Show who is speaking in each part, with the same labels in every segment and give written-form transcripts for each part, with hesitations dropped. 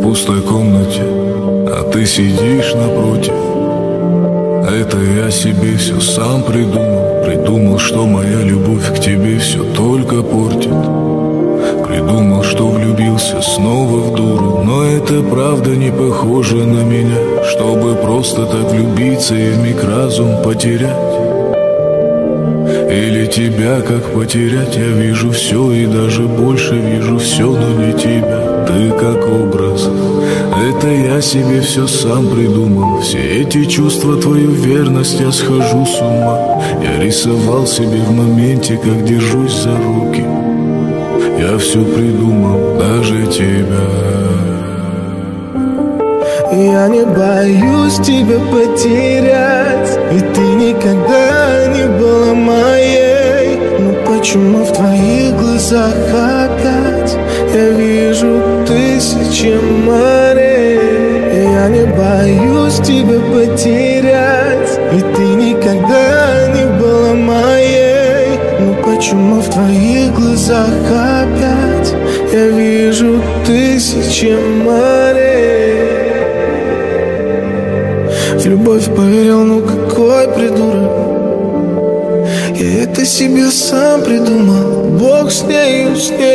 Speaker 1: пустой комнате, а ты сидишь напротив. Это я себе все сам придумал, что моя любовь к тебе все только портит. Придумал, что влюбился снова в дуру, но это правда не похоже на меня, чтобы просто так влюбиться и вмиг разум потерять. Или тебя как потерять? Я вижу все и даже больше вижу все, но не тебя. Ты как образ, это я себе все сам придумал. Все эти чувства, твою верность, я схожу с ума. Я рисовал себе в моменте, как держусь за руки. Я все придумал, даже тебя.
Speaker 2: Я не боюсь тебя потерять, ведь ты никогда не была моей. Но почему в твоих глазах опять я вижу тысячи морей? Я не боюсь тебя потерять, ведь ты никогда не была моей. Но почему в твоих глазах опять я вижу тысячи морей? В любовь поверил, ну какой придурок. Я это себе сам придумал. Бог с нею,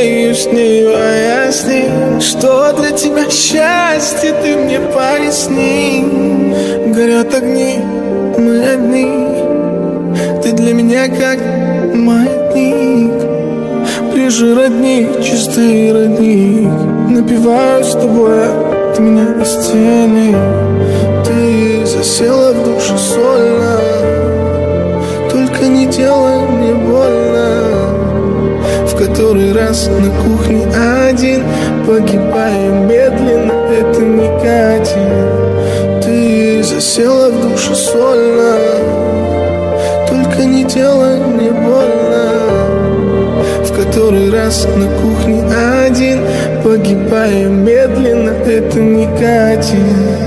Speaker 2: а я с ней. Что для тебя счастье, ты мне поясни. Горят огни, мы одни. Ты для меня как маятник. Ближе родни, чистый родник. Напиваю с тобой, ты меня из тени. Ты засела в душе сольно, только не делай мне больно. В который раз на кухне один, погибаем медленно, это не катит. Ты засела в душе сольно, только не делай мне больно. В который раз на кухне один, погибаем медленно, это не катит.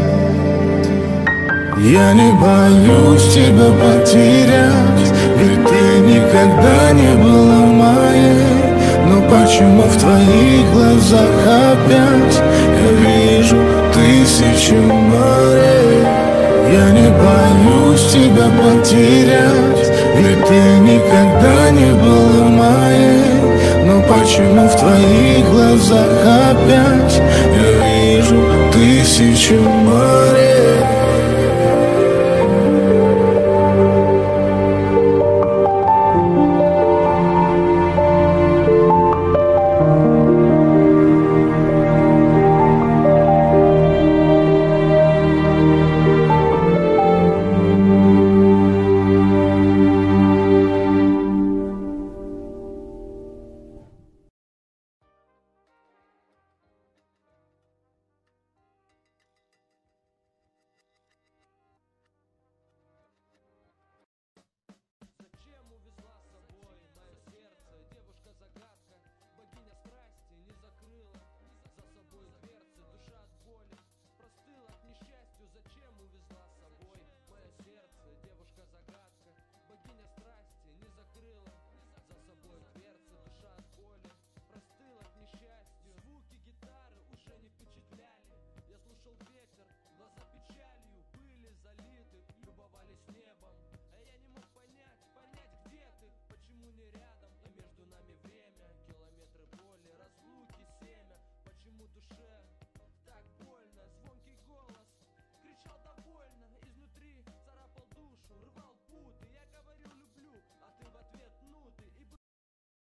Speaker 1: Я не боюсь тебя потерять, ведь ты никогда не была моей. Но почему в твоих глазах опять я вижу тысячи морей? Я не боюсь тебя потерять, ведь ты никогда не была моей. Но почему в твоих глазах опять я вижу тысячи морей?